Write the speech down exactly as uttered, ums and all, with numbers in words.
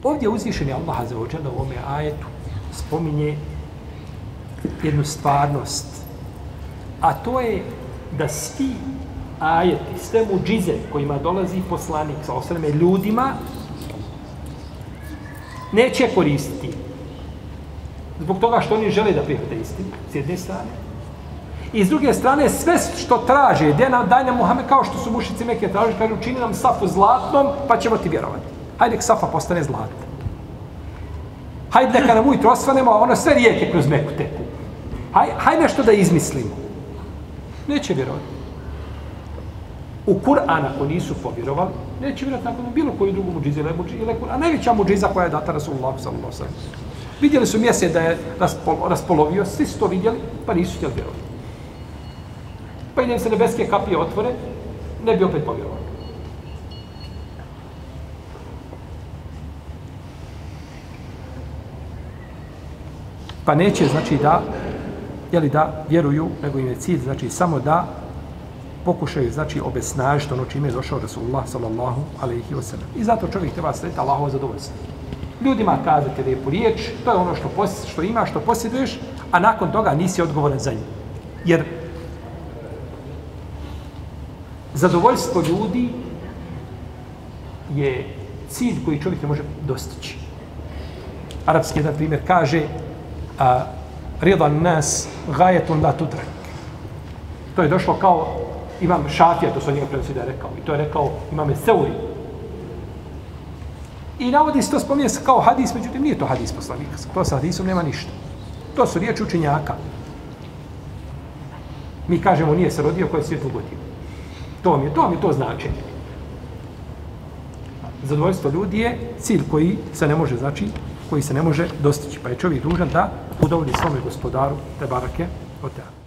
Ovdje uzvišeni Allah azza wa dželle u ovome ajetu spominje jednu stvarnost, a to je da svi ajeti, sve muđize kojima dolazi poslanik sa osreme ljudima, neće koristiti. Zbog toga što oni žele da prihvate istinu, s jedne strane. I s druge strane, sve što traže, daj nam Muhammed, kao što su mušici Mekke traži, kaže, učini nam safu zlatnom, pa ćemo ti vjerovati. Hajde, safa postane zlatna. Hajde, neka nam ujutro osvanemo, a ono sve rijeke kroz Meku teku. Hajde, hajde nešto da izmislimo. Neće vjerovati. U Kur'an, ako nisu povjerovali, neće vjerovati nakon bilo koju drugu muđizu ili Kur'an. A najveća muđiza koja je data Rasulullahu sallallahu alejhi ve sellem. Vidjeli su mjesec da je raspol, raspolovio, svi su to vidjeli, pa nisu htjeli vjerovati. Pa i se nebeske kapije otvore, ne bi opet povjerovali. Pa neće, znači, da, jeli da vjeruju, nego im je cilj, znači, samo da pokušaju, znači, obesnažiti ono čime je došao Rasulullah sallallahu alejhi ve sellem. I zato čovjek treba sretiti Allahovo zadovoljstvo. Ljudima kazati lijepu riječ, to je ono što, pos, što ima, što posjeduješ, a nakon toga nisi odgovoran za njih. Jer zadovoljstvo ljudi je cilj koji čovjek ne može dostići. Arapski jedan primjer kaže a, ridan nas gajetun la tudrak. To je došlo kao imam Šafija, to su njega prenosi da je rekao. I to je rekao imam Seuri. I navodi se to spominje se kao hadis, međutim nije to hadis poslanika. To sa hadisom nema ništa. To su riječi učenjaka. Mi kažemo nije se rodio koje je svijet ugodio. To mi je, to mi je to značenje. Zadovoljstvo ljudi je cilj koji se ne može, znači, koji se ne može dostići. Pa je čovjek dužan da udovolji svome gospodaru, te barake, od tebi.